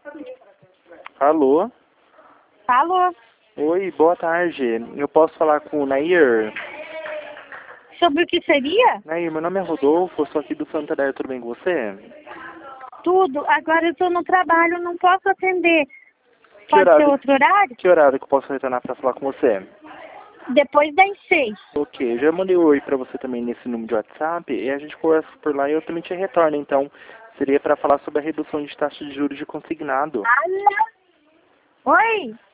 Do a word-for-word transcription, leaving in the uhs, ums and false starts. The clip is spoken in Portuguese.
Alô? Alô? Oi, boa tarde. Eu posso falar com o Nair? Sobre o que seria? Nair, meu nome é Rodolfo, eu sou aqui do Santander, tudo bem com você? Tudo. Agora eu estou no trabalho, não posso atender. Que Pode ser horário, outro horário? que horário que eu posso retornar para falar com você? Depois das seis. Ok, já mandei um oi para você também nesse número de WhatsApp e a gente conversa por lá e eu também te retorno, então seria para falar sobre a redução de taxa de juros de consignado. Alô? Oi?